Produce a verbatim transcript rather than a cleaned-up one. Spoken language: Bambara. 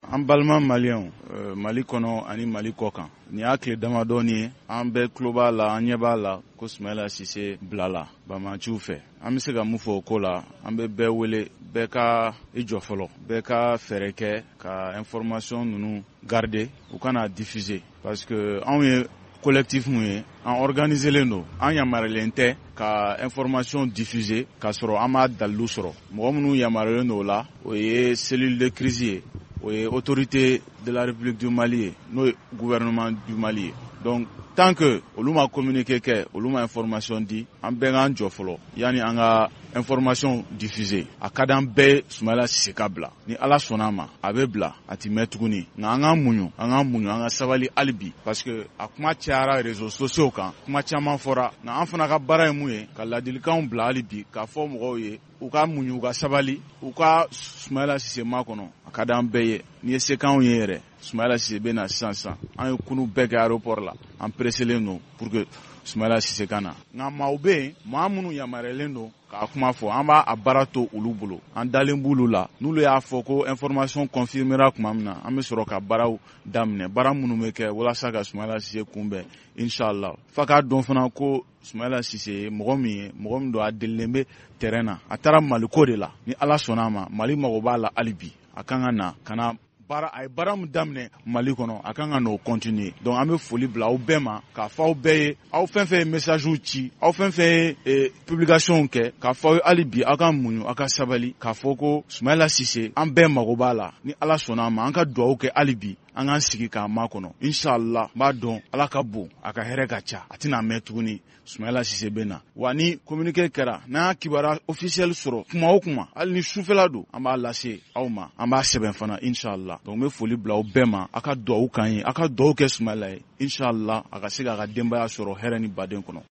an balima maliyɛnw Mali kɔnɔ ani Mali kɔkan nin y'a tile damadɔni ye an bɛɛ tulo b'a la an ɲɛ b'a la ko Sumahila Sise bilala banmaciw fɛ an bɛ se ka mun fɔ o ko la an bɛ bɛɛ wele bɛɛ ka i jɔ fɔlɔ bɛɛ ka fɛɛrɛ kɛ ka information ninnu garder u kana diffuser parce que anw ye collectif mun ye an organiselen don an yamaralen tɛ ka information diffuser k'a sɔrɔ an m'a dalilu sɔrɔ mɔgɔ minnu yamaralen don o la o ye cellule de crise ye o ye autorité de la République du Mali ye n'o ye gouvernement du Mali ye donc tant que olu ma communiqué kɛ olu ma information di an bɛɛ k'an jɔ fɔlɔ yani an ka information diffuser a ka d'an bɛɛ Sumahila Sise ka bila ni Ala sɔnna ma a bɛ bila a ti mɛn tuguni nka an k'an muɲu an k'an muɲu an ka sabali hali bi parce que a kuma cayara réseaux sociaux kan kuma caman fɔra nka an fana ka baara ye mun ye ka ladilikanw bila hali bi k'a fɔ mɔgɔw ye u ka muɲu u ka sabali u ka Sumahila Sise makɔnɔ a ka d'an bɛɛ ye ni ye se k'anw ye yɛrɛ Sumahila Sise bɛ na sisan sisan an ye kunu bɛɛ kɛ aéroport la an presselen don pour que Sumahila Sise ka na nka maaw bɛ yen maa minnu yamaruyalen don k'a kuma fɔ an b'a a baara to olu bolo an dalen b'olu la n'olu y'a fɔ ko information confirmera tuma min na an bɛ sɔrɔ ka baaraw daminɛ baara minnu bɛ kɛ walasa ka Sumahila Sise kunbɛn inshallah f'a k'a dɔn fana ko Sumahila Sise ye mɔgɔ min ye mɔgɔ min don a delilen bɛ terrain na a taara Maliko de la ni Ala sɔnna a ma Mali mago b'a la hali bi a kan ka na ka na baara a ye baara min daminɛ Mali kɔnɔ a kan ka n'o continuer donc an bɛ foli bila aw bɛɛ ma k'a fɔ aw bɛɛ ye aw fɛn fɛn ye messagew ci aw fɛn fɛn ye publication kɛ k'a fɔ aw ye hali bi aw ka muɲu aw ka sabali k'a fɔ ko Sumahila Sise an bɛɛ mago b'a la ni Ala sɔnna a ma an ka dugawu kɛ hali bi an k'an sigi k'a makɔnɔ inshallah n b'a dɔn Ala ka bon a ka hɛrɛ ka ca a tɛna mɛn tuguni Sumahila Sise bɛ na wa ni communiqué kɛra n'an y'a kibaruya officiel sɔrɔ kuma o kuma hali ni sufɛla don an b'a lase aw ma an b'a sɛbɛn fana inshallah donc n bɛ foli bila aw bɛɛ ma aw ka dugawu k'an ye aw ka dugawu kɛ Sumahila ye inshallah a ka se k'a ka denbaya sɔrɔ hɛrɛ ni baden kɔnɔ.